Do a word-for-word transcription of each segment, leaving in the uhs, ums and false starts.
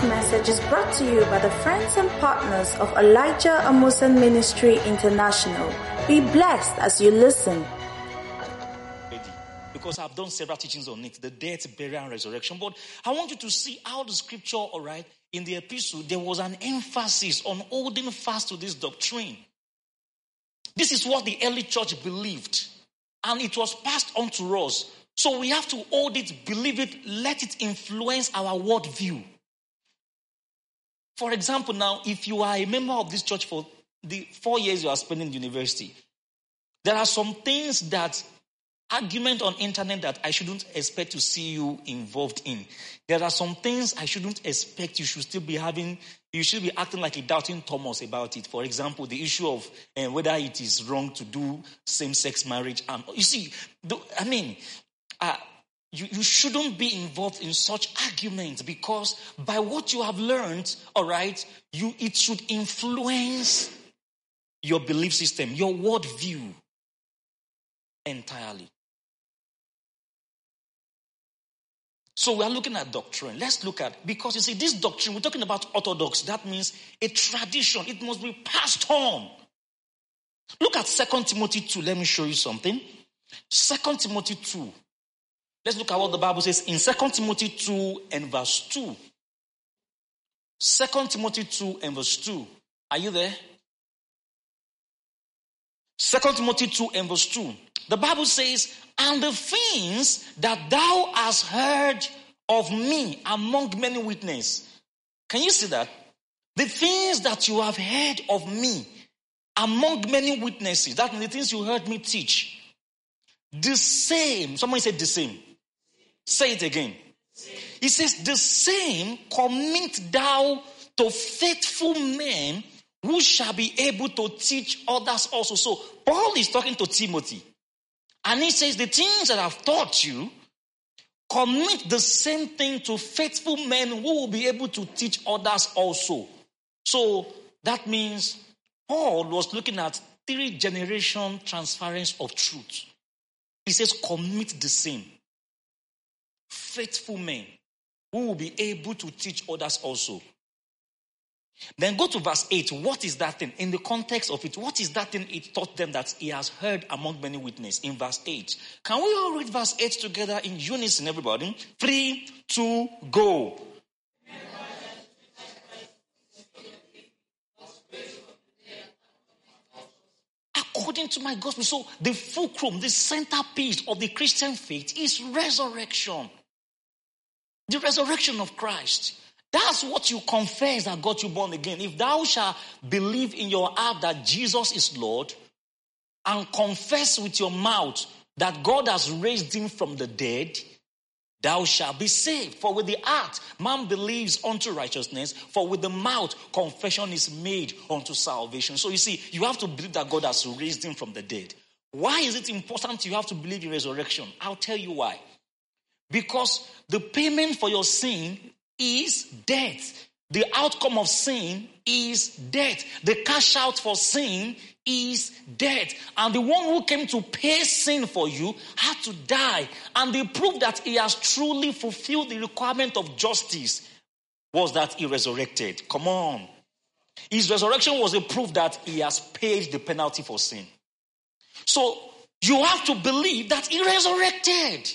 message is brought to you by the friends and partners of Elijah Amusan Ministry International. Be blessed as you listen. Because I've done several teachings on it, the death, burial, and resurrection. But I want you to see how the scripture, all right, in the epistle, there was an emphasis on holding fast to this doctrine. This is what the early church believed. And it was passed on to us. So we have to hold it, believe it, let it influence our worldview. For example, now, if you are a member of this church for the four years you are spending in university, there are some things that, argument on internet that I shouldn't expect to see you involved in. There are some things I shouldn't expect you should still be having, you should be acting like a doubting Thomas about it. For example, the issue of uh, whether it is wrong to do same-sex marriage. And you see, the, I mean, uh, you, you shouldn't be involved in such arguments because by what you have learned, all right, you it should influence your belief system, your worldview entirely. So we are looking at doctrine. Let's look at, because you see, this doctrine, we're talking about orthodox. That means a tradition. It must be passed on. Look at Second Timothy two. Let me show you something. Second Timothy two. Let's look at what the Bible says in Second Timothy two and verse two. Second Timothy two and verse two. Are you there? Second Timothy two and verse two. The Bible says, and the things that thou hast heard of me among many witnesses. Can you see that? The things that you have heard of me among many witnesses. That means the things you heard me teach. The same. Somebody said the same. Say it again. He says, the same commit thou to faithful men who shall be able to teach others also. So Paul is talking to Timothy. And he says, the things that I've taught you, commit the same thing to faithful men who will be able to teach others also. So that means Paul was looking at three generation transference of truth. He says, commit the same. Faithful men who will be able to teach others also. Then go to verse eight. What is that thing? In the context of it, what is that thing it taught them that he has heard among many witnesses? In verse eight. Can we all read verse eight together in unison, everybody? Three, two, go. According to my gospel. So the fulcrum, the centerpiece of the Christian faith is resurrection. The resurrection of Christ. That's what you confess that got you born again. If thou shalt believe in your heart that Jesus is Lord and confess with your mouth that God has raised him from the dead, thou shalt be saved. For with the heart man believes unto righteousness, for with the mouth confession is made unto salvation. So you see, you have to believe that God has raised him from the dead. Why is it important you have to believe in resurrection? I'll tell you why. Because the payment for your sin is death. The outcome of sin is death. The cash out for sin is death. And the one who came to pay sin for you had to die. And the proof that he has truly fulfilled the requirement of justice was that he resurrected. Come on. His resurrection was a proof that he has paid the penalty for sin. So you have to believe that he resurrected.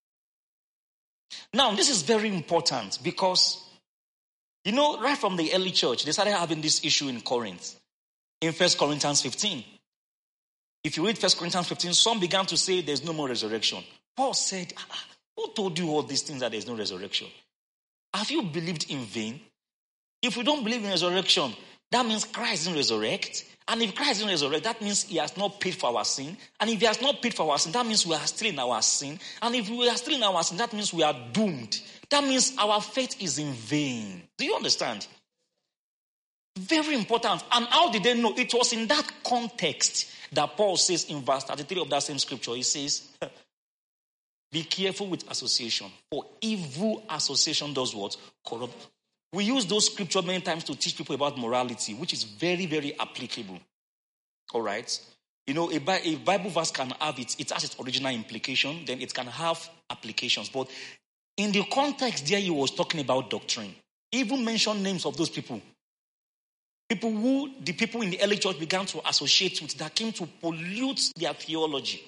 Now, this is very important because, you know, right from the early church, they started having this issue in Corinth. In First Corinthians fifteen. If you read First Corinthians fifteen, some began to say there's no more resurrection. Paul said, ah, who told you all these things that there's no resurrection? Have you believed in vain? If we don't believe in resurrection, that means Christ didn't resurrect. And if Christ didn't resurrect, that means he has not paid for our sin. And if he has not paid for our sin, that means we are still in our sin. And if we are still in our sin, that means we are doomed. That means our faith is in vain. Do you understand? Very important. And how did they know? It was in that context that Paul says in verse thirty-three of that same scripture, he says, be careful with association. For evil association does what? Corrupt. We use those scriptures many times to teach people about morality, which is very, very applicable. All right? You know, a, a Bible verse can have it, it has its original implication, then it can have applications. But in the context there, he was talking about doctrine. He even mentioned names of those people. People who the people in the early church began to associate with, that came to pollute their theology.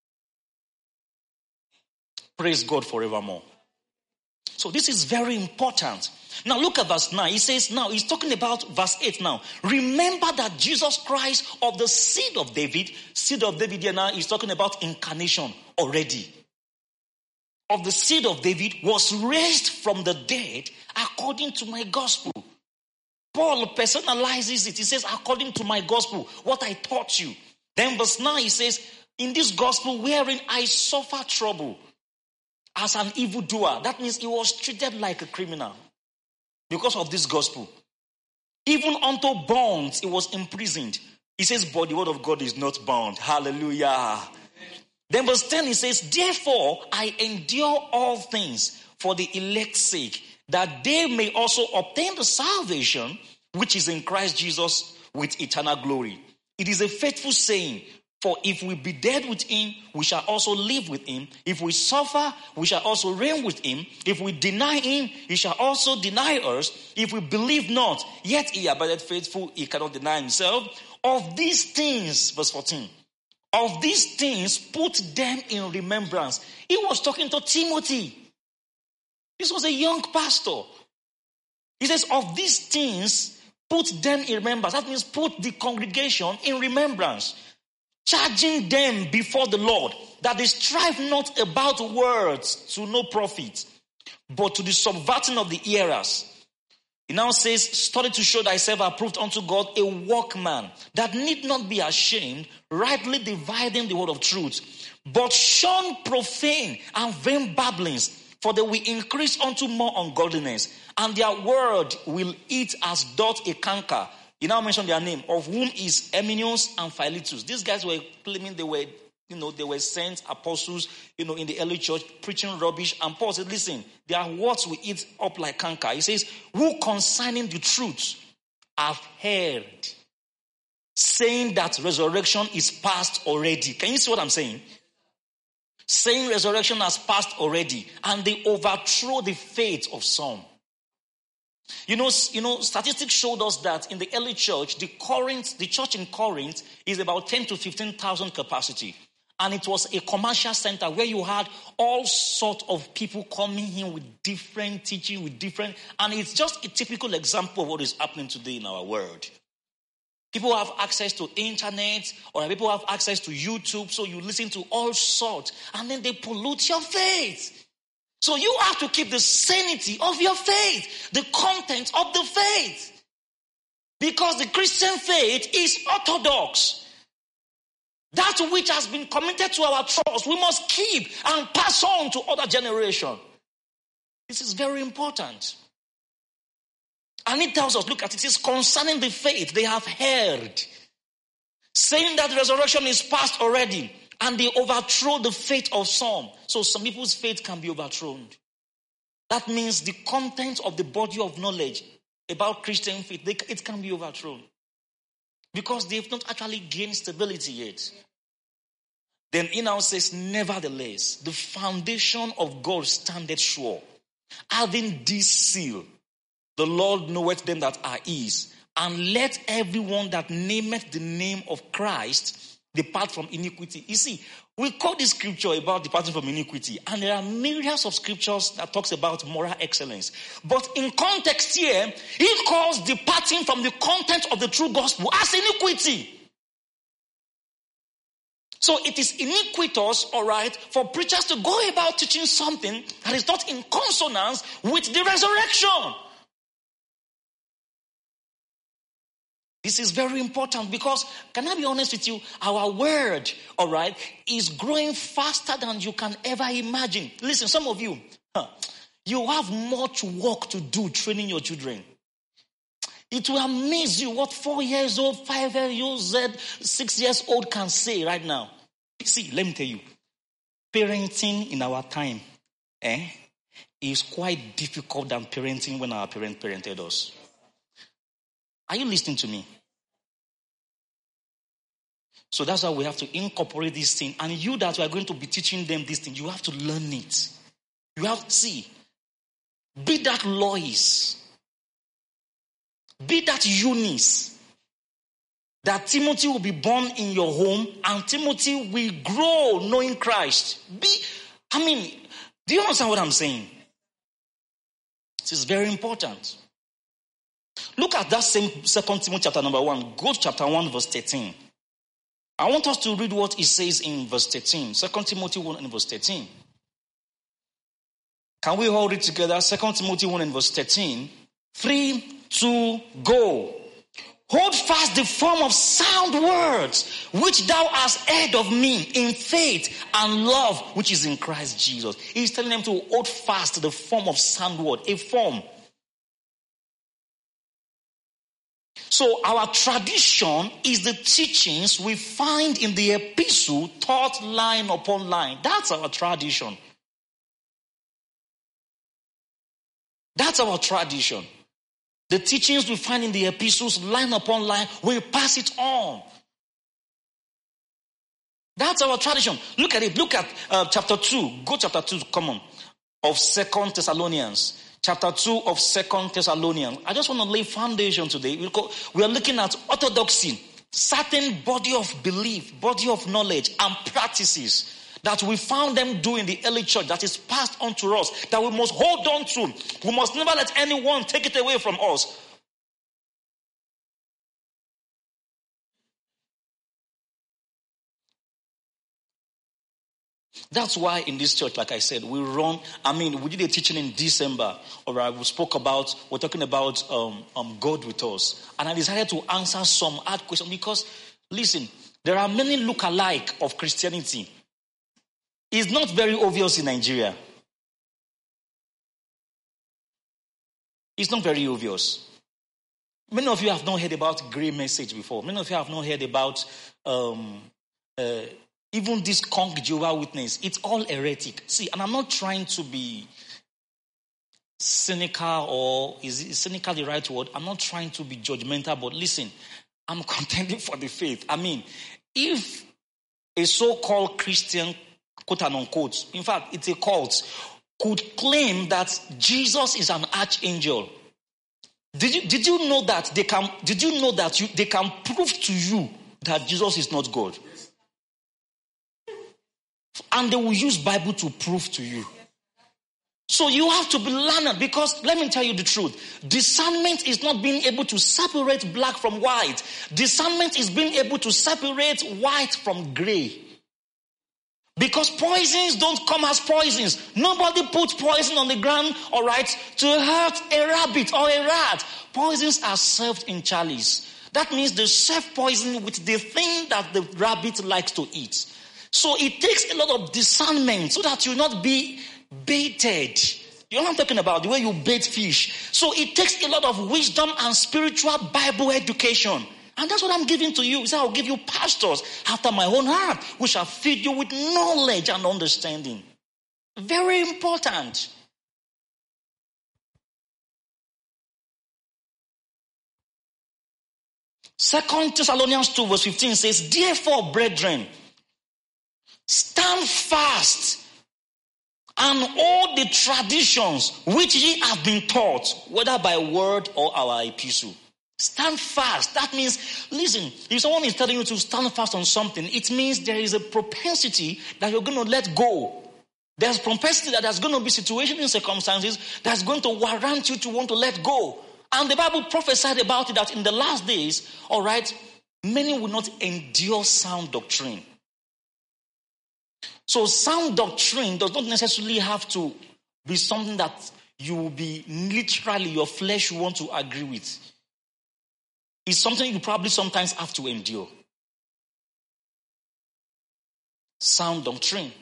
Praise God forevermore. So this is very important. Now look at verse nine. He says, now he's talking about verse eight now. Remember that Jesus Christ of the seed of David, seed of David here now, he's talking about incarnation already. Of the seed of David was raised from the dead according to my gospel. Paul personalizes it. He says, according to my gospel, what I taught you. Then verse nine, he says, in this gospel wherein I suffer trouble as an evildoer. That means he was treated like a criminal because of this gospel. Even unto bonds, he was imprisoned. He says, but the word of God is not bound. Hallelujah. Then verse ten, he says, therefore I endure all things for the elect's sake, that they may also obtain the salvation which is in Christ Jesus with eternal glory. It is a faithful saying, for if we be dead with him, we shall also live with him. If we suffer, we shall also reign with him. If we deny him, he shall also deny us. If we believe not, yet he abideth faithful, he cannot deny himself. Of these things, verse fourteen, of these things put them in remembrance. He was talking to Timothy. This was a young pastor. He says, of these things, put them in remembrance. That means put the congregation in remembrance. Charging them before the Lord, that they strive not about words to no profit, but to the subverting of the hearers. He now says, study to show thyself approved unto God, a workman that need not be ashamed, rightly dividing the word of truth. But shun profane and vain babblings, for they will increase unto more ungodliness, and their word will eat as doth a canker. He now mentioned their name, of whom is Hymenaeus and Philetus. These guys were claiming they were, you know, they were saints, apostles, you know, in the early church, preaching rubbish. And Paul said, listen, their words will eat up like canker. He says, who concerning the truth have heard, saying that resurrection is past already. Can you see what I'm saying? Saying resurrection has passed already, and they overthrow the faith of some. You know, you know, statistics showed us that in the early church, the Corinth, the church in Corinth is about ten to fifteen thousand capacity. And it was a commercial center where you had all sorts of people coming in with different teaching, with different, and it's just a typical example of what is happening today in our world. People have access to internet, or people have access to YouTube, so you listen to all sorts, and then they pollute your faith. So you have to keep the sanity of your faith, the content of the faith. Because the Christian faith is orthodox. That which has been committed to our trust, we must keep and pass on to other generations. This is very important. And it tells us, look at it, it is concerning the faith they have heard, saying that resurrection is past already. And they overthrow the faith of some. So some people's faith can be overthrown. That means the content of the body of knowledge about Christian faith, they, it can be overthrown. Because they've not actually gained stability yet. Then he now says, nevertheless, the foundation of God standeth sure, having this seal, the Lord knoweth them that are his, and let everyone that nameth the name of Christ depart from iniquity. You see, we quote this scripture about departing from iniquity, and there are myriads of scriptures that talks about moral excellence. But in context here, he calls departing from the content of the true gospel as iniquity. So it is iniquitous, all right, for preachers to go about teaching something that is not in consonance with the resurrection. This is very important because, can I be honest with you, our word, all right, is growing faster than you can ever imagine. Listen, some of you, huh, you have much work to do training your children. It will amaze you what four years old, five years old, six years old can say right now. See, let me tell you, parenting in our time eh, is quite difficult than parenting when our parents parented us. Are you listening to me? So that's why we have to incorporate this thing. And you that we are going to be teaching them this thing, you have to learn it. You have to see. Be that Lois. Be that Eunice. That Timothy will be born in your home and Timothy will grow knowing Christ. Be, I mean, do you understand what I'm saying? This is very important. Look at that same Second Timothy chapter number one. Go to chapter one, verse thirteen. I want us to read what it says in verse thirteen. Second Timothy one and verse thirteen. Can we all read together? Second Timothy one and verse thirteen. Three, two, go. Hold fast the form of sound words, which thou hast heard of me in faith and love, which is in Christ Jesus. He's telling them to hold fast the form of sound word, a form. So our tradition is the teachings we find in the epistle, taught line upon line. That's our tradition. That's our tradition. The teachings we find in the epistles, line upon line, we pass it on. That's our tradition. Look at it. Look at uh, chapter two. Go chapter two, come on, of Second Thessalonians. Chapter two of Second Thessalonians. I just want to lay foundation today. We are looking at orthodoxy, certain body of belief, body of knowledge, and practices that we found them do in the early church that is passed on to us, that we must hold on to. We must never let anyone take it away from us. That's why in this church, like I said, we run, I mean, we did a teaching in December, all right, we spoke about, we're talking about um, um, God with us. And I decided to answer some hard questions because, listen, there are many look-alike of Christianity. It's not very obvious in Nigeria. It's not very obvious. Many of you have not heard about Grey Message before. Many of you have not heard about um, uh, even this Conk Jehovah Witness. It's all heretic. See, and I'm not trying to be cynical, or is it cynical the right word? I'm not trying to be judgmental, but listen, I'm contending for the faith. I mean, if a so-called Christian, quote and unquote, in fact, it's a cult, could claim that Jesus is an archangel. Did you did you know that they can did you know that you, they can prove to you that Jesus is not God? And they will use Bible to prove to you. So you have to be learned, because let me tell you the truth. Discernment is not being able to separate black from white. Discernment is being able to separate white from gray. Because poisons don't come as poisons. Nobody puts poison on the ground, all right, to hurt a rabbit or a rat. Poisons are served in chalice. That means they serve poison with the thing that the rabbit likes to eat. So it takes a lot of discernment so that you not be baited. You know what I'm talking about? The way you bait fish. So it takes a lot of wisdom and spiritual Bible education. And that's what I'm giving to you. So I'll give you pastors after my own heart, which shall feed you with knowledge and understanding. Very important. Second Thessalonians two verse fifteen says, therefore, brethren, stand fast and hold the traditions which ye have been taught, whether by word or our epistle. Stand fast. That means, listen, if someone is telling you to stand fast on something, it means there is a propensity that you're going to let go. There's propensity that there's going to be situations and circumstances that's going to warrant you to want to let go. And the Bible prophesied about it that in the last days, all right, many will not endure sound doctrine. So sound doctrine does not necessarily have to be something that you will be literally, your flesh will want to agree with. It's something you probably sometimes have to endure. Sound doctrine.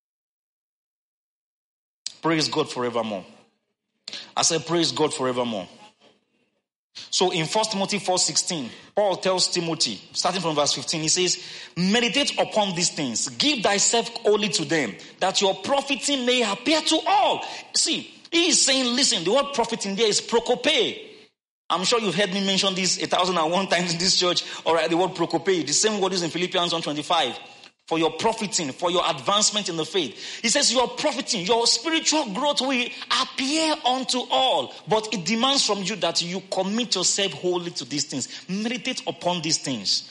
Praise God forevermore. I said praise God forevermore. So in First Timothy four sixteen, Paul tells Timothy, starting from verse fifteen, he says, meditate upon these things, give thyself wholly to them, that your profiting may appear to all. See, he is saying, listen, the word profiting there is prokope. I'm sure you've heard me mention this a thousand and one times in this church. All right, the word prokope, the same word is in Philippians one twenty-five. for your profiting, for your advancement in the faith. He says your profiting, your spiritual growth will appear unto all. But it demands from you that you commit yourself wholly to these things. Meditate upon these things.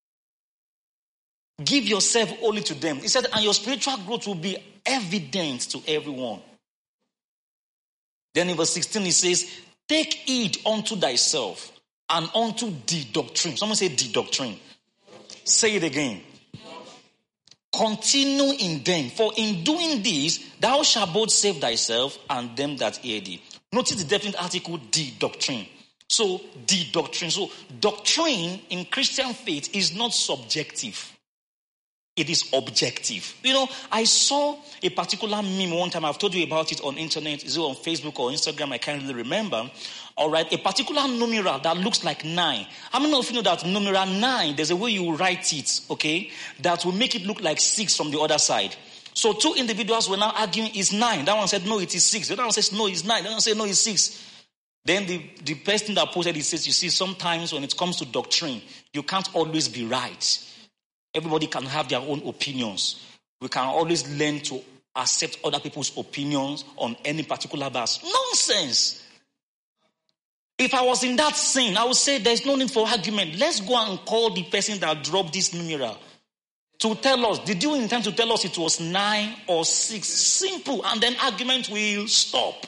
Give yourself wholly to them. He said, and your spiritual growth will be evident to everyone. Then in verse sixteen, he says, take heed unto thyself and unto the doctrine. Someone say the doctrine. Say it again. Continue in them, for in doing this, thou shalt both save thyself and them that hear thee. Notice the definite article, the doctrine. So, the doctrine. So, doctrine in Christian faith is not subjective. It is objective. You know, I saw a particular meme one time. I've told you about it on internet. Is it on Facebook or Instagram? I can't really remember. All right. A particular numeral that looks like nine. How many of you know that numeral nine, there's a way you write it, okay, that will make it look like six from the other side. So two individuals were now arguing, is nine. That one said, no, it is six. The other one says, no, it's nine. The other one said, no, it's six. Then the, the person that posted it says, you see, sometimes when it comes to doctrine, you can't always be right. Everybody can have their own opinions. We can always learn to accept other people's opinions on any particular verse. Nonsense. If I was in that sin, I would say there's no need for argument. Let's go and call the person that dropped this numeral to tell us, did you intend to tell us it was nine or six? Simple. And then argument will stop.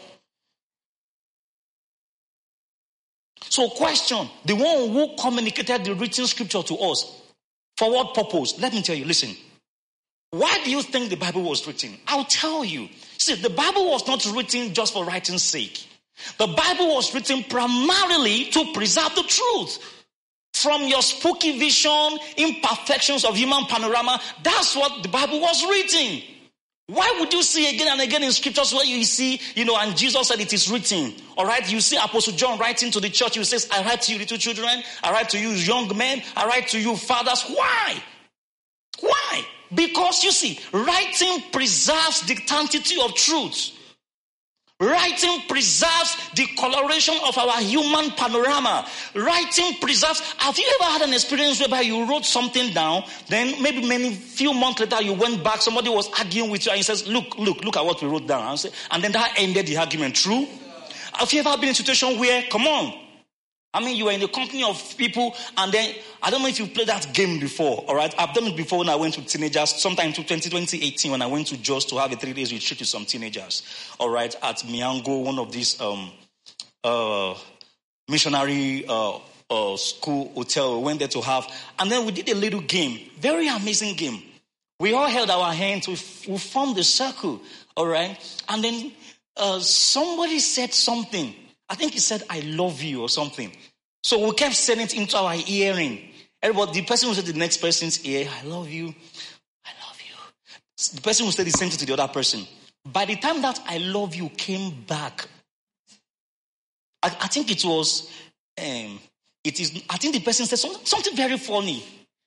So question, the one who communicated the written scripture to us, for what purpose? Let me tell you, listen. Why do you think the Bible was written? I'll tell you. See, the Bible was not written just for writing's sake. The Bible was written primarily to preserve the truth. From your spooky vision, imperfections of human panorama, that's what the Bible was written. Why would you see again and again in scriptures where you see, you know, and Jesus said it is written, all right? You see Apostle John writing to the church, he says, I write to you little children, I write to you young men, I write to you fathers. Why? Why? Because you see, writing preserves the sanctity of truth. Writing preserves the coloration of our human panorama. Writing preserves. Have you ever had an experience whereby you wrote something down, then maybe many few months later you went back, somebody was arguing with you and he says, look, look, look at what we wrote down. And then that ended the argument. True? Have you ever been in a situation where, come on, I mean, you were in the company of people and then, I don't know if you've played that game before, all right? I've done it before when I went to teenagers, sometime to twenty eighteen when I went to Jos to have a three days retreat with some teenagers, all right, at Miango, one of these um, uh, missionary uh, uh, school hotel we went there to have. And then we did a little game, very amazing game. We all held our hands, we, f- we formed a circle, all right? And then uh, somebody said something. I think he said, I love you or something. So we kept saying it into our hearing. Everybody, the person who said the next person's ear, I love you, I love you. The person who said the same thing to the other person. By the time that I love you came back, I, I think it was, um, it is. I think the person said something, something very funny.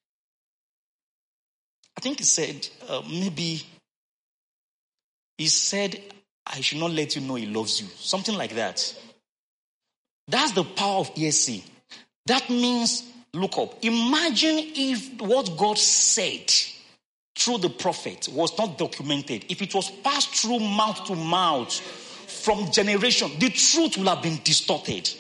I think he said, uh, maybe, he said, I should not let you know he loves you. Something like that. That's the power of E S C. That means, look up. Imagine if what God said through the prophet was not documented. If it was passed through mouth to mouth from generation, the truth would have been distorted.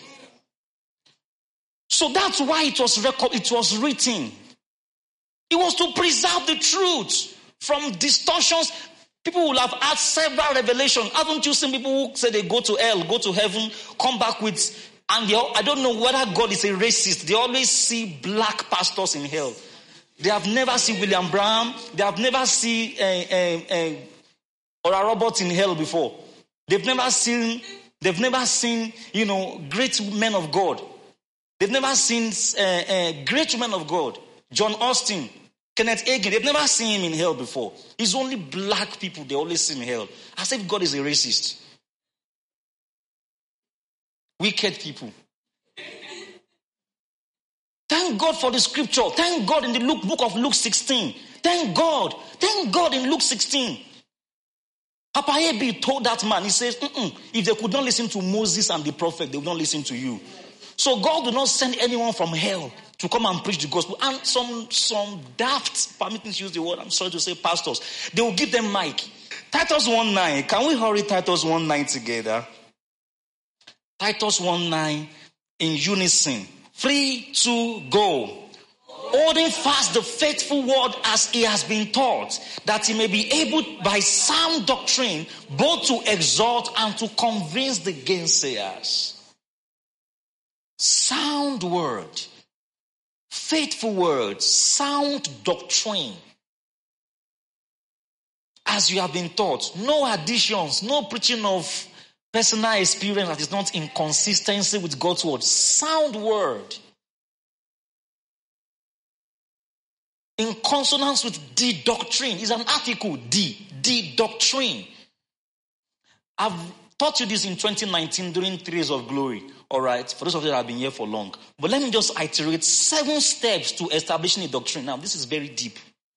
So that's why it was record, it was written. It was to preserve the truth from distortions. People will have had several revelations. Haven't you seen people who say they go to hell, go to heaven, come back with... And they, I don't know whether God is a racist. They always see black pastors in hell. They have never seen William Branham. They have never seen uh, uh, uh, Oral Roberts in hell before. They've never seen, they've never seen, you know, great men of God. They've never seen uh, uh, great men of God. John Austin, Kenneth Hagin. They've never seen him in hell before. It's only black people they always see in hell. As if God is a racist. Wicked people. Thank God for the scripture. Thank God in the Luke, book of Luke sixteen. Thank God. Thank God in Luke sixteen. Papa Ebi told that man, he says, Mm-mm, if they could not listen to Moses and the prophet, they would not listen to you. So God will not send anyone from hell to come and preach the gospel. And some, some daft, permit me to use the word, I'm sorry to say pastors, they will give them mic. Titus one nine, can we hurry Titus one nine together? Titus one nine in unison. Three, two, go. Holding fast the faithful word as he has been taught, that he may be able by sound doctrine both to exhort and to convince the gainsayers. Sound word, faithful word, sound doctrine. As you have been taught, no additions, no preaching of personal experience that is not in consistency with God's word. Sound word. In consonance with the doctrine. It's an article, the, the doctrine. I've taught you this in twenty nineteen during Three Days of Glory. All right, for those of you that have been here for long. But let me just iterate seven steps to establishing a doctrine. Now, this is very deep.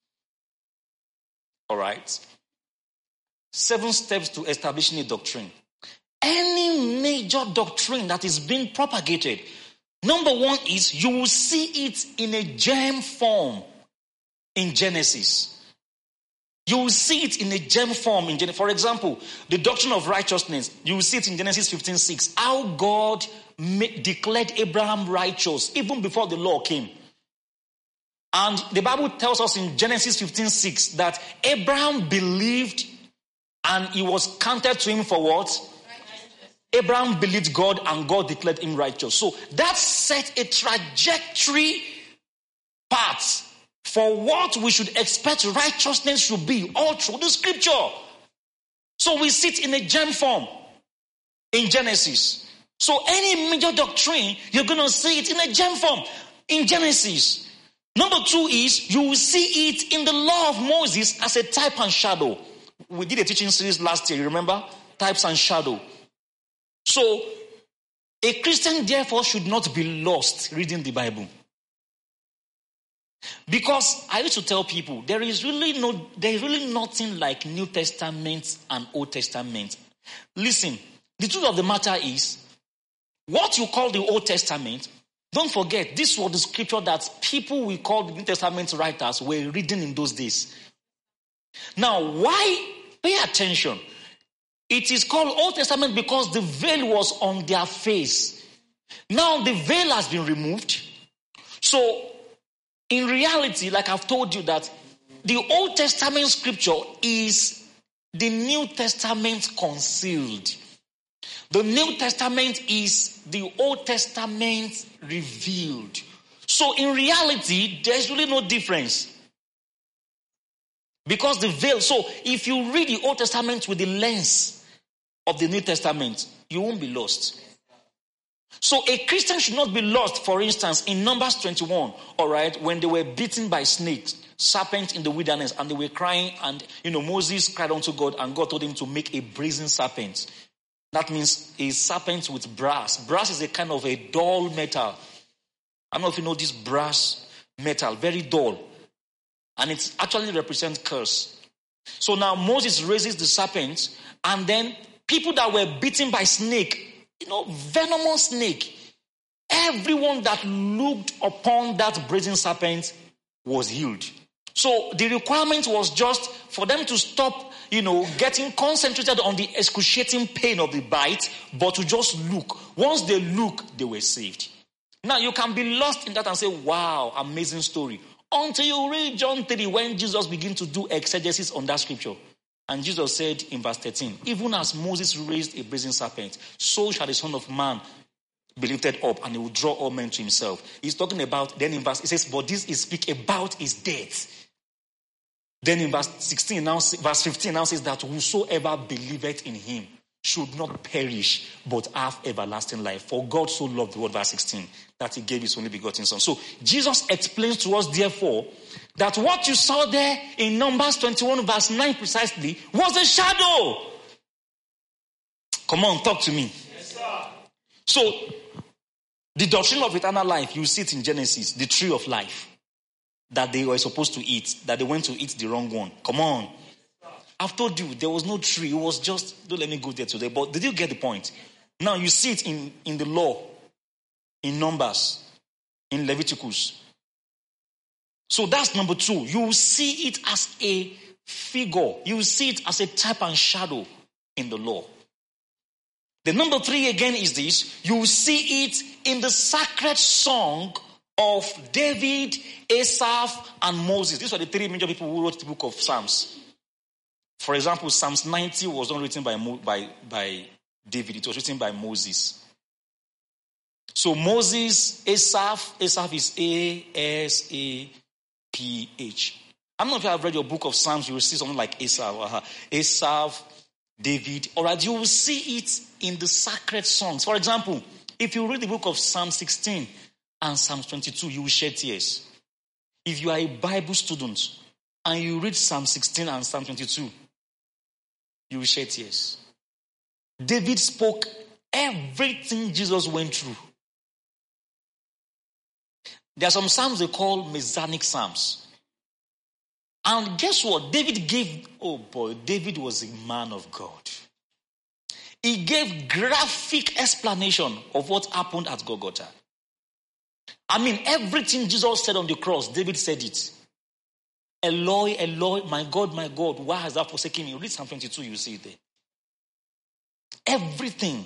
All right. Seven steps to establishing a doctrine. Any major doctrine that is being propagated, number one is you will see it in a germ form in Genesis. You will see it in a germ form in Genesis. For example, the doctrine of righteousness, you will see it in Genesis fifteen six. How God declared Abraham righteous even before the law came. And the Bible tells us in Genesis fifteen six that Abraham believed and he was counted to him for what? Abraham believed God and God declared him righteous. So that set a trajectory path for what we should expect righteousness should be all through the scripture. So we sit in a germ form in Genesis. So any major doctrine, you're going to see it in a germ form in Genesis. Number two is you will see it in the law of Moses as a type and shadow. We did a teaching series last year, you remember? Types and shadow. So, a Christian therefore should not be lost reading the Bible. Because I used to tell people, there is really no, there is really nothing like New Testament and Old Testament. Listen, the truth of the matter is, what you call the Old Testament, don't forget, this was the scripture that people we call the New Testament writers were reading in those days. Now, why? Pay attention. It is called Old Testament because the veil was on their face. Now the veil has been removed. So, in reality, like I've told you that the Old Testament scripture is the New Testament concealed. The New Testament is the Old Testament revealed. So in reality, there's really no difference. Because the veil, so if you read the Old Testament with the lens of the New Testament, you won't be lost. So a Christian should not be lost, for instance, in Numbers twenty-one, all right, when they were beaten by snakes, serpents in the wilderness, and they were crying, and, you know, Moses cried unto God, and God told him to make a brazen serpent. That means a serpent with brass. Brass is a kind of a dull metal. I don't know if you know this brass metal, very dull. And it actually represents curse. So now Moses raises the serpent, and then people that were beaten by snake, you know, venomous snake, everyone that looked upon that brazen serpent was healed. So the requirement was just for them to stop, you know, getting concentrated on the excruciating pain of the bite, but to just look. Once they look, they were saved. Now you can be lost in that and say, wow, amazing story. Until you read John three, when Jesus began to do exegesis on that scripture. And Jesus said in verse thirteen, even as Moses raised a brazen serpent, so shall the Son of Man be lifted up, and he will draw all men to himself. He's talking about, then in verse, he says, but this is speak about his death. Then in verse sixteen, now verse fifteen now says that whosoever believeth in him should not perish, but have everlasting life. For God so loved the world, verse sixteen, that he gave his only begotten Son. So Jesus explains to us, therefore, that what you saw there in Numbers twenty-one, verse nine precisely, was a shadow. Come on, talk to me. Yes, sir. So, the doctrine of eternal life, you see it in Genesis, the tree of life, that they were supposed to eat, that they went to eat the wrong one. Come on. I've told you, there was no tree. It was just, don't let me go there today. But did you get the point? Now you see it in, in the law, in Numbers, in Leviticus. So that's number two. You will see it as a figure. You will see it as a type and shadow in the law. The number three again is this. You will see it in the sacred song of David, Asaph, and Moses. These were the three major people who wrote the book of Psalms. For example, Psalms ninety was not written by, by, by David. It was written by Moses. So Moses, Asaph, Asaph is A S A P H. I'm not sure if you have read your book of Psalms, you will see something like Asaph, uh, Asaph, David. Alright, you will see it in the sacred songs. For example, if you read the book of Psalm sixteen and Psalm twenty-two, you will shed tears. If you are a Bible student and you read Psalm sixteen and Psalm twenty-two, you will shed tears. David spoke everything Jesus went through. There are some psalms they call Messianic psalms. And guess what? David gave, oh boy, David was a man of God. He gave graphic explanation of what happened at Golgotha. I mean, everything Jesus said on the cross, David said it. Eloi, Eloi, my God, my God, why has thou forsaken me? Read Psalm twenty-two, you see it there. Everything.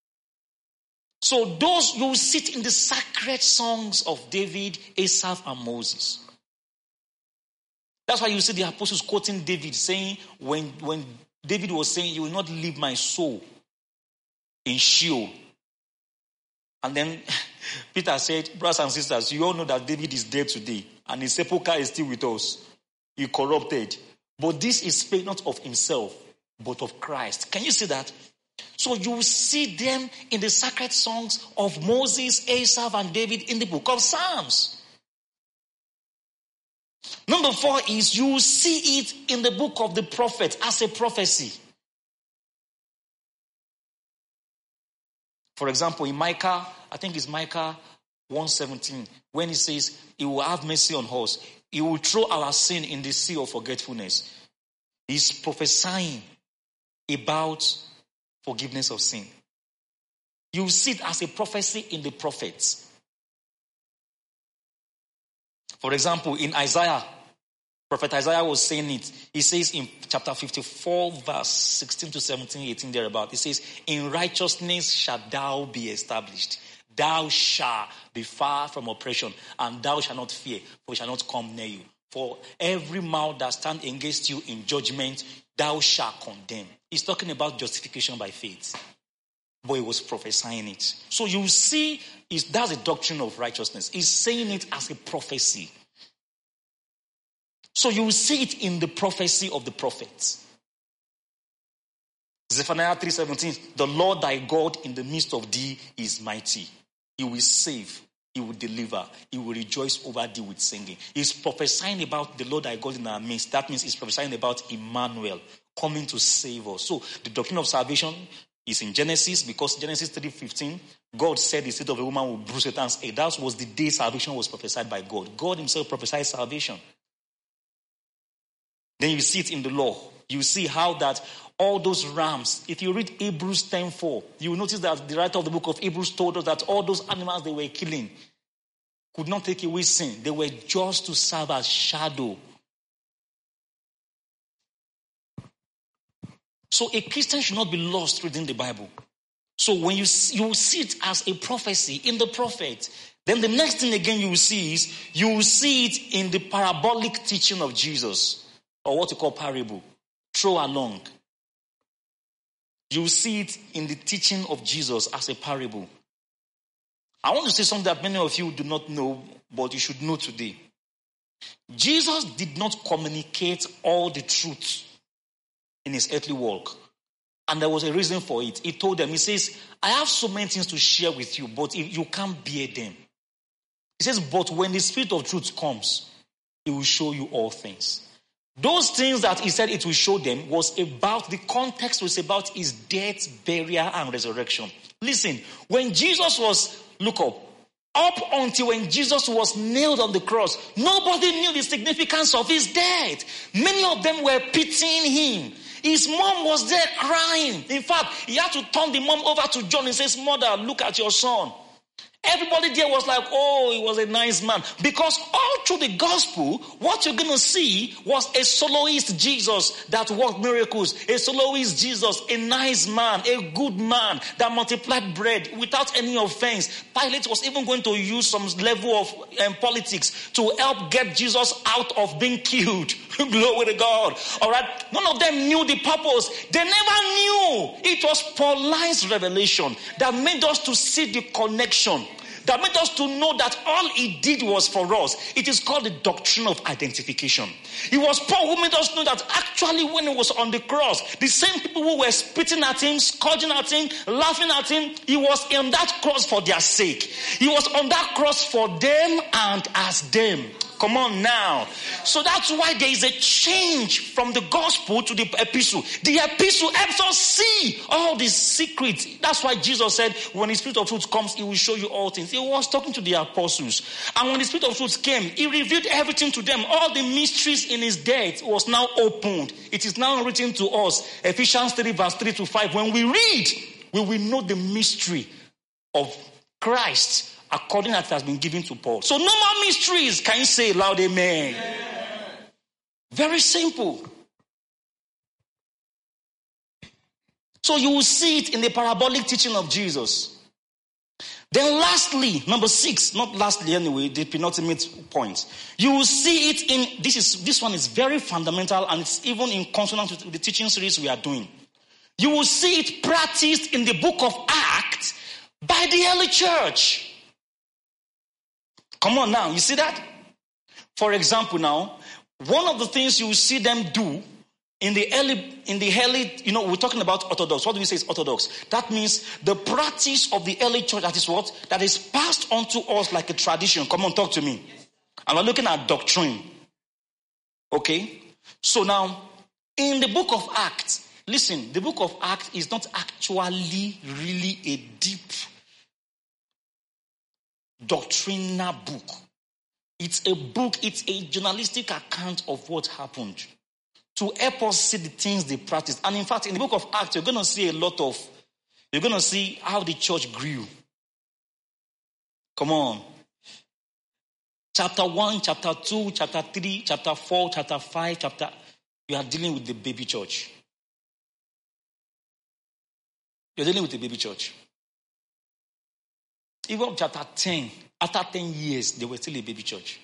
So those, you will sit in the sacred songs of David, Asaph, and Moses. That's why you see the apostles quoting David, saying, when, when David was saying, you will not leave my soul in Sheol. And then Peter said, brothers and sisters, you all know that David is dead today, and his sepulchre is still with us. He corrupted. But this is spake not of himself, but of Christ. Can you see that? So you will see them in the sacred songs of Moses, Asaph, and David in the book of Psalms. Number four is you will see it in the book of the prophet as a prophecy. For example, in Micah, I think it's Micah one seventeen, when he says, he will have mercy on us. He will throw our sin in the sea of forgetfulness. He's prophesying about forgiveness of sin. You see it as a prophecy in the prophets. For example, in Isaiah, Prophet Isaiah was saying it. He says in chapter fifty-four, verse sixteen to seventeen, eighteen, thereabout, he says, in righteousness shalt thou be established. Thou shalt be far from oppression, and thou shalt not fear, for it shall not come near you. For every mouth that stands against you in judgment, thou shalt condemn. He's talking about justification by faith. But he was prophesying it. So you see, is that's a doctrine of righteousness. He's saying it as a prophecy. So you will see it in the prophecy of the prophets. Zephaniah three seventeen, the Lord thy God in the midst of thee is mighty. He will save, he will deliver, he will rejoice over thee with singing. He's prophesying about the Lord thy God in our midst. That means he's prophesying about Emmanuel coming to save us. So the doctrine of salvation is in Genesis, because Genesis three fifteen, God said the seed of a woman will bruise Satan's head. That was the day salvation was prophesied by God. God himself prophesied salvation. Then you see it in the law. You see how that all those rams, if you read Hebrews ten four, you will notice that the writer of the book of Hebrews told us that all those animals they were killing could not take away sin. They were just to serve as shadow. So a Christian should not be lost reading the Bible. So when you you see it as a prophecy in the prophet, then the next thing again you will see is you will see it in the parabolic teaching of Jesus, or what you call parable, throw along. You will see it in the teaching of Jesus as a parable. I want to say something that many of you do not know, but you should know today. Jesus did not communicate all the truth in his earthly walk. And there was a reason for it. He told them, he says, I have so many things to share with you, but you can't bear them. He says, but when the Spirit of truth comes, he will show you all things. Those things that he said it will show them was about, the context was about his death, burial, and resurrection. Listen, when Jesus was, look up, up until when Jesus was nailed on the cross, nobody knew the significance of his death. Many of them were pitying him. His mom was there crying. In fact, he had to turn the mom over to John and says, Mother, look at your son. Everybody there was like, oh, he was a nice man. Because all through the gospel, what you're going to see was a soloist Jesus that worked miracles. A soloist Jesus, a nice man, a good man that multiplied bread without any offense. Pilate was even going to use some level of um, politics to help get Jesus out of being killed. Glory to God. All right. None of them knew the purpose. They never knew. It was Pauline's revelation that made us to see the connection. That made us to know that all he did was for us. It is called the doctrine of identification. It was Paul who made us know that actually when he was on the cross, the same people who were spitting at him, scourging at him, laughing at him, he was on that cross for their sake. He was on that cross for them and as them. Come on now. So that's why there is a change from the gospel to the epistle. The epistle helps us see all the secrets. That's why Jesus said, when the Spirit of truth comes, he will show you all things. He was talking to the apostles. And when the Spirit of truth came, he revealed everything to them. All the mysteries in his death was now opened. It is now written to us. Ephesians three verse three to five. When we read, we will know the mystery of Christ according as it has been given to Paul. So no more mysteries. Can you say loud amen? Amen. Very simple. So you will see it in the parabolic teaching of Jesus. Then lastly, number six, not lastly anyway, the penultimate point. You will see it in, this is this one is very fundamental and it's even in consonance with the teaching series we are doing. You will see it practiced in the book of Acts by the early church. Come on now, you see that? For example now, one of the things you will see them do in the early, in the early, you know, we're talking about Orthodox. What do we say is Orthodox? That means the practice of the early church, that is what? That is passed on to us like a tradition. Come on, talk to me. And we're looking at doctrine. Okay? So now, in the book of Acts, listen, the book of Acts is not actually really a deep doctrinal book. It's a book, it's a journalistic account of what happened to help us see the things they practiced. And in fact, in the book of Acts, you're going to see a lot of, you're going to see how the church grew. Come on. Chapter one, chapter two, chapter three, chapter four, chapter five, chapter, you are dealing with the baby church. You're dealing with the baby church. Even chapter ten, after ten years, they were still a baby church.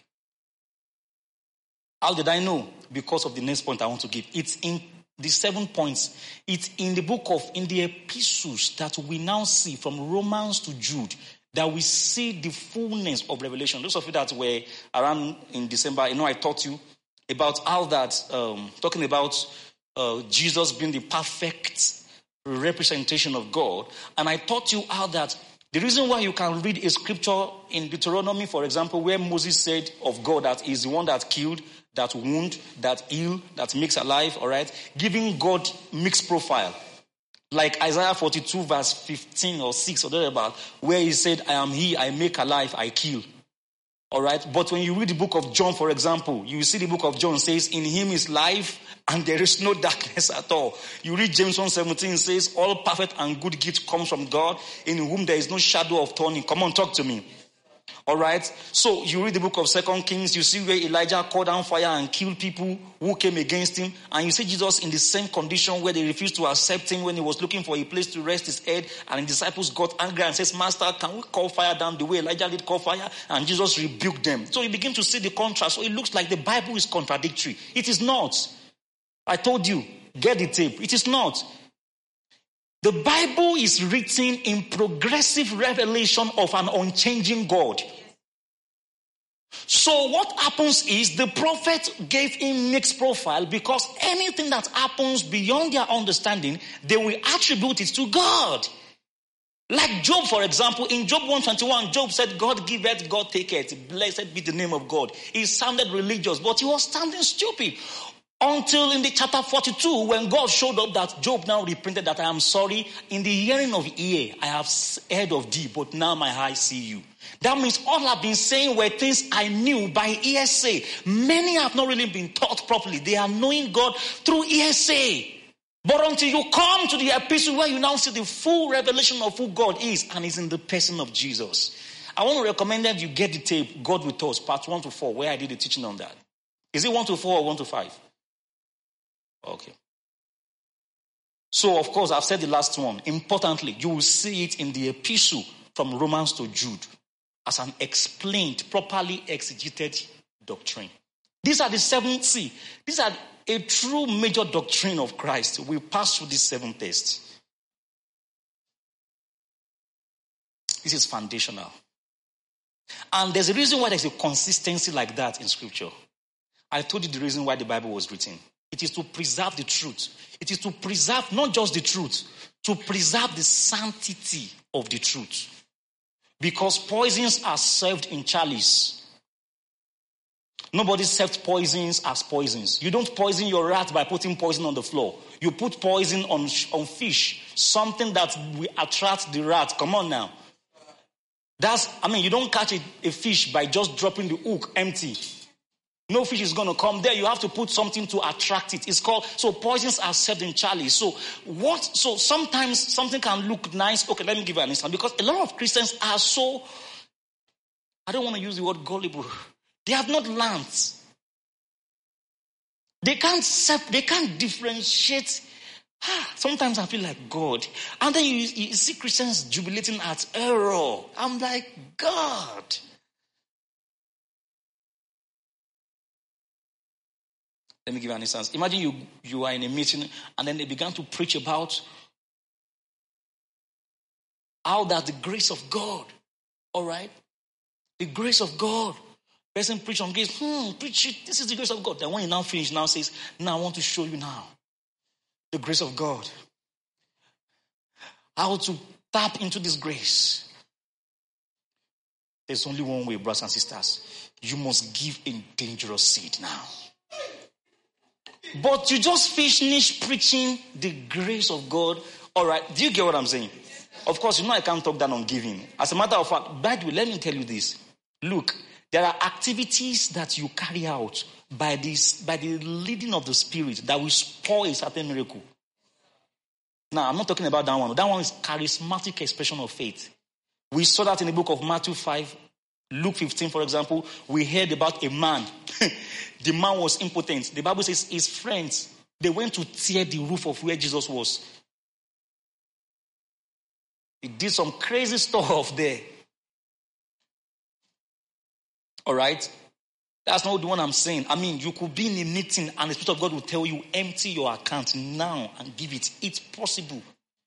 How did I know? Because of the next point I want to give. It's in the seven points. It's in the book of, in the epistles that we now see from Romans to Jude, that we see the fullness of revelation. Those of you that were around in December, you know, I taught you about how that, um, talking about uh, Jesus being the perfect representation of God. And I taught you how that the reason why you can read a scripture in Deuteronomy, for example, where Moses said of God that he's the one that killed, that wound, that heal, that makes alive, all right? Giving God mixed profile. Like Isaiah forty-two verse fifteen or six or thereabout, where he said, I am he, I make alive, I kill. All right? But when you read the book of John, for example, you see the book of John says, in him is life and there is no darkness at all. You read James one seventeen says, all perfect and good gift comes from God, in whom there is no shadow of turning. Come on, talk to me. All right? So you read the book of Second Kings, you see where Elijah called down fire and killed people who came against him. And you see Jesus in the same condition where they refused to accept him when he was looking for a place to rest his head. And the disciples got angry and says, Master, can we call fire down the way Elijah did call fire? And Jesus rebuked them. So you begin to see the contrast. So it looks like the Bible is contradictory. It is not. I told you, get the tape. It is not. The Bible is written in progressive revelation of an unchanging God. So what happens is the prophet gave him mixed profile because anything that happens beyond their understanding, they will attribute it to God. Like Job, for example, in Job one twenty-one, Job said, God giveth, God taketh. Blessed be the name of God. He sounded religious, but he was sounding stupid. Until in the chapter forty-two, when God showed up that Job now repented that I am sorry. In the hearing of ear, I have heard of thee, but now my eyes see you. That means all I've been saying were things I knew by hearsay. Many have not really been taught properly. They are knowing God through hearsay. But until you come to the epistle where you now see the full revelation of who God is, and it's in the person of Jesus. I want to recommend that you get the tape, God With Us, part one to four, where I did the teaching on that. Is it one to four or one to five? Okay. So, of course, I've said the last one. Importantly, you will see it in the epistle from Romans to Jude as an explained, properly exegeted doctrine. These are the seven, see, these are a true major doctrine of Christ. We pass through these seven tests. This is foundational. And there's a reason why there's a consistency like that in Scripture. I told you the reason why the Bible was written. It is to preserve the truth. It is to preserve not just the truth, to preserve the sanctity of the truth. Because poisons are served in chalice. Nobody serves poisons as poisons. You don't poison your rat by putting poison on the floor. You put poison on, on fish, something that will attract the rat. Come on now. That's, I mean, you don't catch a, a fish by just dropping the hook empty. No fish is going to come there. You have to put something to attract it. It's called, so poisons are served in chalice. So what, so sometimes something can look nice. Okay, let me give you an example. Because a lot of Christians are so, I don't want to use the word gullible. They have not learned. They can't serve, they can't differentiate. Sometimes I feel like God. And then you, you see Christians jubilating at error. I'm like, God. Let me give you an instance. Imagine you, you are in a meeting and then they began to preach about how that the grace of God, all right? The grace of God. Person preach on grace. Hmm, preach it. This is the grace of God. Then when you now finish, now says, now I want to show you now the grace of God. How to tap into this grace. There's only one way, brothers and sisters. You must give a dangerous seed now. But you just finish preaching the grace of God. All right, do you get what I'm saying? Of course, you know I can't talk down on giving. As a matter of fact, by the way, let me tell you this. Look, there are activities that you carry out by this, by the leading of the Spirit that will spoil a certain miracle. Now, I'm not talking about that one. That one is charismatic expression of faith. We saw that in the book of Matthew five, Luke fifteen, for example. We heard about a man. The man was impotent. The Bible says his friends, they went to tear the roof of where Jesus was. He did some crazy stuff there. All right? That's not the one I'm saying. I mean, you could be in a meeting and the Spirit of God will tell you, empty your account now and give it. It's possible.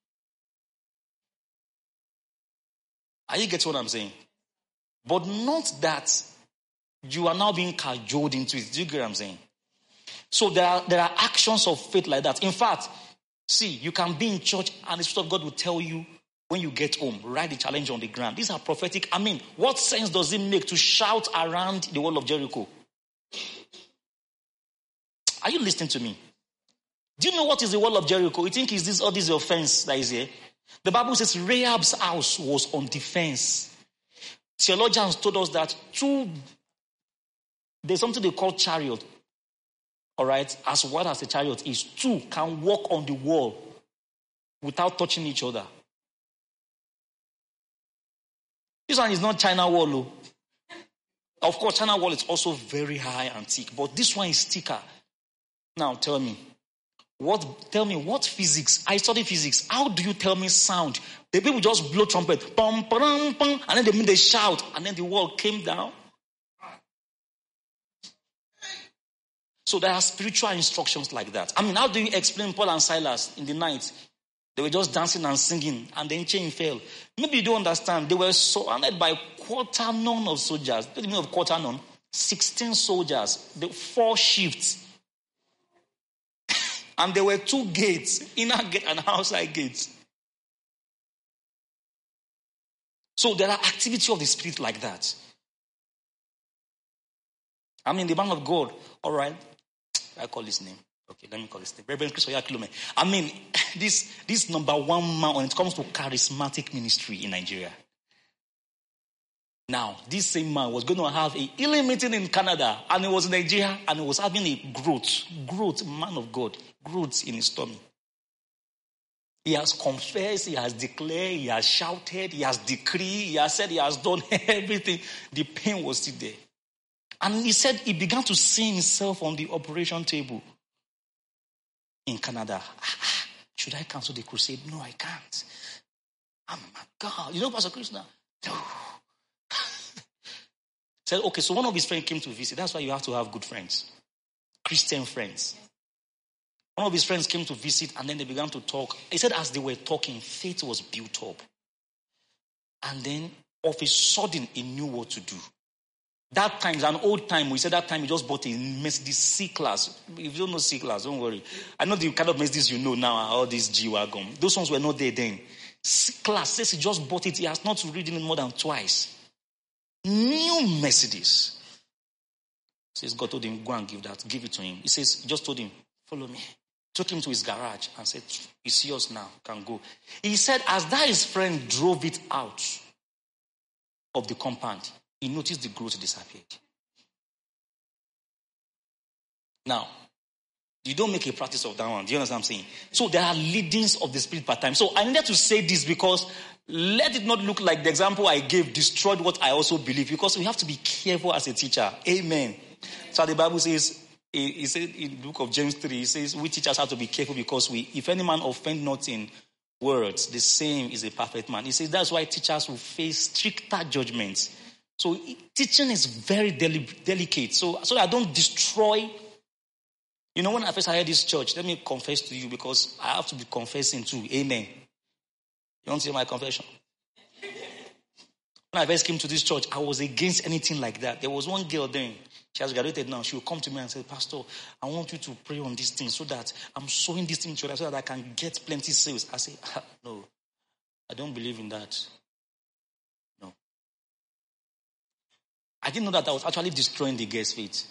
Are you getting what I'm saying? But not that you are now being cajoled into it. Do you get what I'm saying? So there are, there are actions of faith like that. In fact, see, you can be in church and the Spirit of God will tell you, when you get home, write the challenge on the ground. These are prophetic. I mean, what sense does it make to shout around the wall of Jericho? Are you listening to me? Do you know what is the wall of Jericho? You think is this all this offense that is here? The Bible says Rahab's house was on defense. Theologians told us that two, there's something they call chariot. All right? As wide as a chariot is, two can walk on the wall without touching each other. This one is not China wall. Though. Of course, China wall is also very high and thick, but this one is thicker. Now, tell me, what? Tell me what physics? I study physics. How do you tell me sound? The people just blow trumpet, pum, pum, pum, and then they, they shout, and then the wall came down. So there are spiritual instructions like that. I mean, how do you explain Paul and Silas in the night? They were just dancing and singing, and then chain fell. Maybe you don't understand. They were surrounded by quaternon of soldiers. What do you mean of quaternon? sixteen soldiers, the four shifts. And there were two gates, inner gate and outside gates. So there are activities of the Spirit like that. I mean, the man of God, all right, I call his name. Okay, let me call this name. Reverend Chris Oyakhilome. I mean, this this number one man when it comes to charismatic ministry in Nigeria. Now, this same man was going to have a healing meeting in Canada, and he was in Nigeria, and he was having a growth, growth, man of God, growth in his tummy. He has confessed, he has declared, he has shouted, he has decreed, he has said he has done everything. The pain was still there. And he said he began to see himself on the operation table in Canada. Ah, should I cancel the crusade? No, I can't. Oh my God. You know Pastor Chris now? No. Said, okay, so one of his friends came to visit. That's why you have to have good friends. Christian friends. One of his friends came to visit and then they began to talk. He said as they were talking, faith was built up. And then of a sudden, he knew what to do. That time is an old time. We said that time he just bought a Mercedes C-Class. If you don't know C-Class, don't worry. I know the kind of Mercedes you know now, all these G-Wagon. Those ones were not there then. C-Class says he just bought it. He has not ridden it more than twice. New Mercedes. Says God told him, go and give that. Give it to him. He says, just told him, follow me. Took him to his garage and said, it's yours now, can go. He said, as that his friend drove it out of the compound, he noticed the growth disappeared. Now, you don't make a practice of that one. Do you understand what I'm saying? So there are leadings of the Spirit per time. So I needed to say this because let it not look like the example I gave destroyed what I also believe, because we have to be careful as a teacher. Amen. So the Bible says, he said in the book of James three, he says, we teachers have to be careful because we, if any man offend not in words, the same is a perfect man. He says that's why teachers will face stricter judgments. So teaching is very deli- delicate. So, so that I don't destroy. You know, when I first hired this church, let me confess to you because I have to be confessing too. Amen. You want to hear my confession? When I first came to this church, I was against anything like that. There was one girl then. She has graduated now. She will come to me and say, Pastor, I want you to pray on this thing so that I'm sowing this thing to you so that I can get plenty sales. I say, ah, no, I don't believe in that. No. I didn't know that I was actually destroying the girl's faith.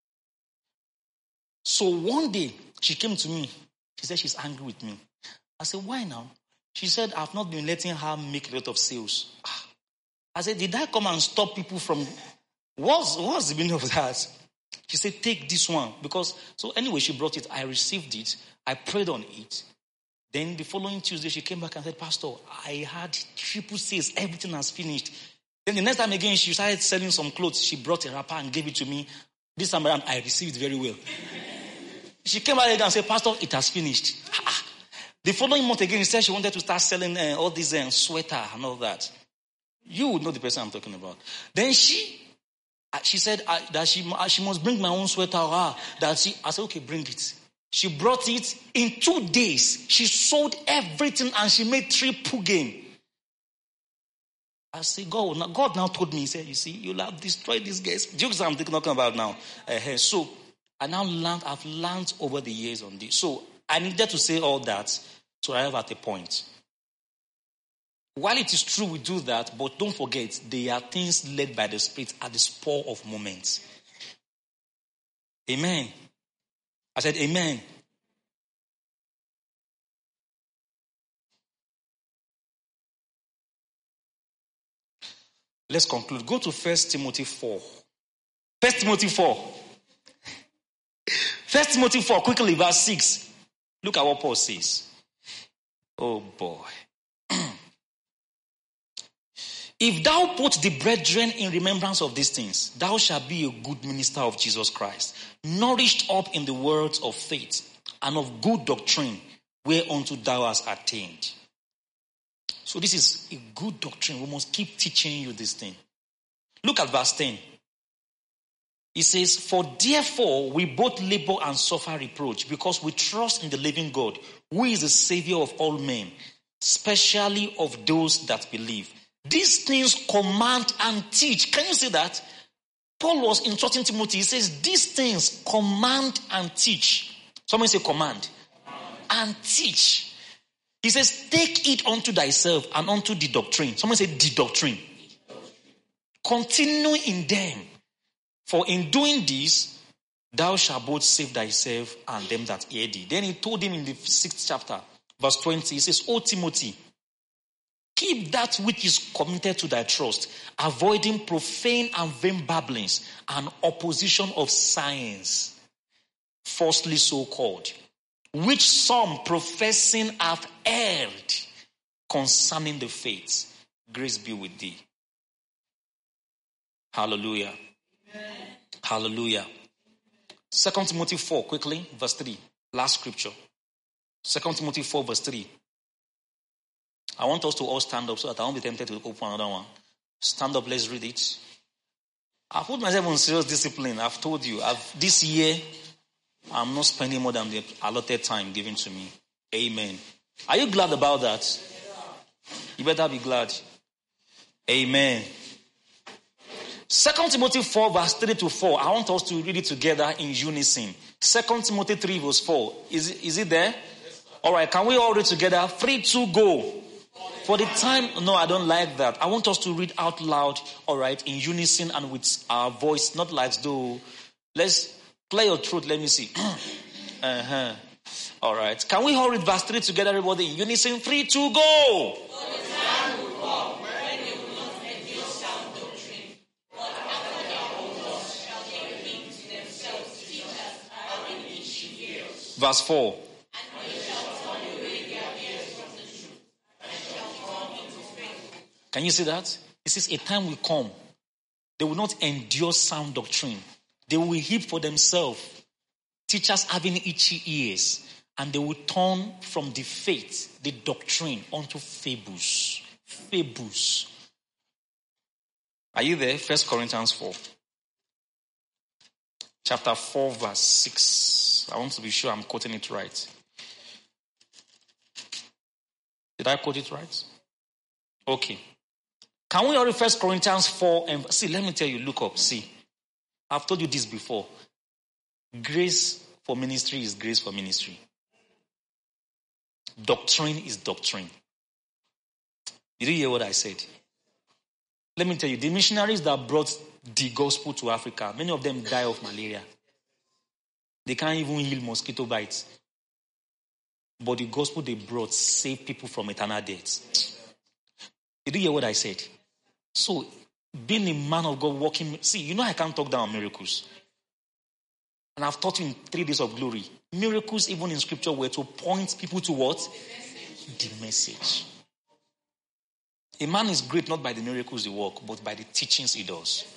So one day, she came to me. She said she's angry with me. I said, why now? She said, I've not been letting her make a lot of sales. I said, did I come and stop people from... What's, what's the meaning of that? She said, take this one. Because, so anyway, she brought it. I received it. I prayed on it. Then the following Tuesday, she came back and said, Pastor, I had triple sales. Everything has finished. Then the next time again, she started selling some clothes. She brought a wrapper and gave it to me. This time around, I received it very well. She came back again and said, Pastor, it has finished. The following month again, she said she wanted to start selling uh, all these uh, sweater and all that. You would know the person I'm talking about. Then she... She said uh, that she uh, she must bring my own sweater. Uh, that she, I said, okay, bring it. She brought it. In two days, she sold everything and she made triple gain. I said, God, now, God now told me, he said, you see, you'll have destroyed these guys. Jokes I'm talking about now. Uh, so I now learned, I've learned over the years on this. So I needed to say all that to arrive at a point. While it is true we do that, but don't forget, they are things led by the Spirit at the spur of moments. Amen. I said amen. Let's conclude. Go to First Timothy four. First Timothy four. First Timothy four, quickly, verse six. Look at what Paul says. Oh boy. If thou put the brethren in remembrance of these things, thou shalt be a good minister of Jesus Christ, nourished up in the words of faith and of good doctrine, whereunto thou hast attained. So this is a good doctrine. We must keep teaching you this thing. Look at verse ten. It says, for therefore we both labor and suffer reproach, because we trust in the living God, who is the Savior of all men, especially of those that believe. These things command and teach. Can you see that? Paul was instructing Timothy. He says, these things command and teach. Someone say command. And teach. He says, take it unto thyself and unto the doctrine. Someone say the doctrine. Continue in them. For in doing this, thou shalt both save thyself and them that hear thee. Then he told him in the sixth chapter, verse twenty, he says, O Timothy, keep that which is committed to thy trust, avoiding profane and vain babblings and opposition of science, falsely so called, which some professing have erred concerning the faith. Grace be with thee. Hallelujah. Amen. Hallelujah. Second Timothy four, quickly, verse three. Last scripture. Second Timothy four, verse three. I want us to all stand up so that I won't be tempted to open another one. Stand up, let's read it. I've put myself on serious discipline. I've told you, I've, this year, I'm not spending more than the allotted time given to me. Amen. Are you glad about that? You better be glad. Amen. Second Timothy four, verse three to four. I want us to read it together in unison. Second Timothy three, verse four. Is it, is it there? All right, can we all read together? Free to go. For the time, no, I don't like that. I want us to read out loud, all right, in unison and with our voice, not like though. Let's play your truth, let me see. uh-huh. All right. Can we all read verse three together, everybody, in unison? Free to go. For the time will come when they will not endure sound doctrine, but after their own lusts shall they bring to themselves teachers having itchy ears. Verse four. Can you see that? It says a time will come. They will not endure sound doctrine. They will heap for themselves teachers having itchy ears. And they will turn from the faith, the doctrine, onto fables. Fables. Are you there? First Corinthians four. Chapter four, verse six. I want to be sure I'm quoting it right. Did I quote it right? Okay. Can we all read First Corinthians four and see, let me tell you, look up, see. I've told you this before. Grace for ministry is grace for ministry. Doctrine is doctrine. Did you hear what I said? Let me tell you, the missionaries that brought the gospel to Africa, many of them die of malaria. They can't even heal mosquito bites. But the gospel they brought saved people from eternal death. Did you hear what I said? So, being a man of God walking... See, you know I can't talk down on miracles. And I've taught you in three days of glory. Miracles, even in scripture, were to point people to what? The message. A man is great not by the miracles he works, but by the teachings he does.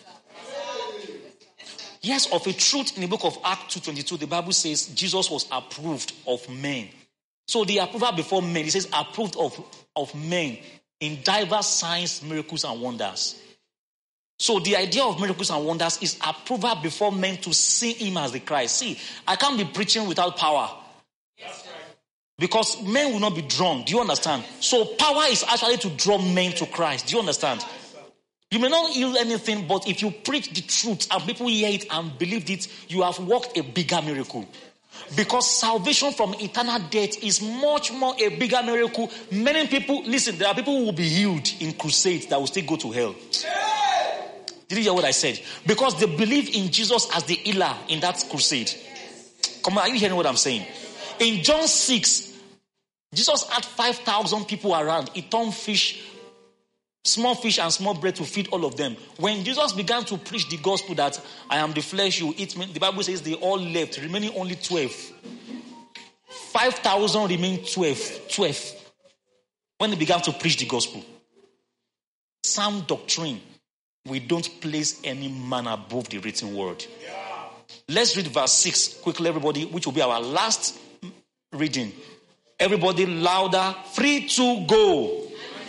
Yes, of a truth in the book of Acts two twenty-two, the Bible says Jesus was approved of men. So the approval before men, it says approved of, of men in diverse signs, miracles, and wonders. So the idea of miracles and wonders is approval before men to see him as the Christ. See, I can't be preaching without power. Because men will not be drawn. Do you understand? So power is actually to draw men to Christ. Do you understand? You may not heal anything, but if you preach the truth and people hear it and believe it, you have worked a bigger miracle. Because salvation from eternal death is much more a bigger miracle. Many people, listen, there are people who will be healed in crusades that will still go to hell. Did you hear what I said? Because they believe in Jesus as the healer in that crusade. Come on, are you hearing what I'm saying? In John six, Jesus had five thousand people around. He turned fish, small fish and small bread to feed all of them. When Jesus began to preach the gospel that I am the flesh you eat, the Bible says they all left, remaining only twelve. five thousand remained twelve. twelve. When he began to preach the gospel. Sound doctrine. We don't place any man above the written word. Let's read verse six quickly, everybody, which will be our last reading. Everybody louder. Free to go.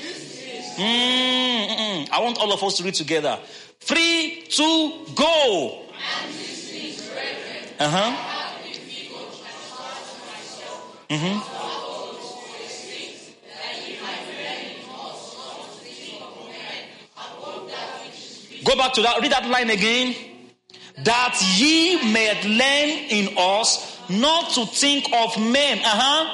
Mm-mm. I want all of us to read together. Free to go. Uh-huh. Mm-hmm. Go back to that. Read that line again. That ye may learn in us not to think of men. Uh-huh.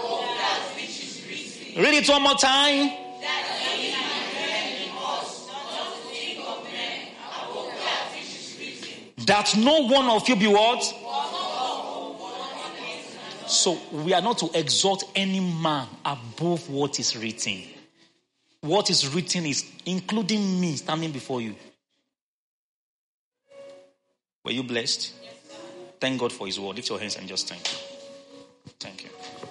Read it one more time. That ye may learn in us not to think of men above that which is written. That no one of you be what? So we are not to exalt any man above what is written. What is written is including me standing before you. Were you blessed? Yes, thank God for his word. Lift your hands and just thank him. Thank you.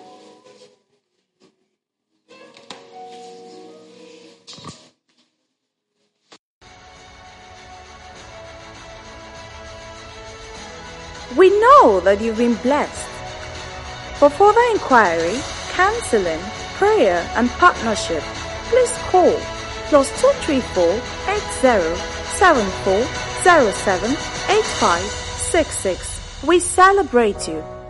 We know that you've been blessed. For further inquiry, counseling, prayer, and partnership, please call plus two three four eight zero seven four zero seven eight five six six. We celebrate you.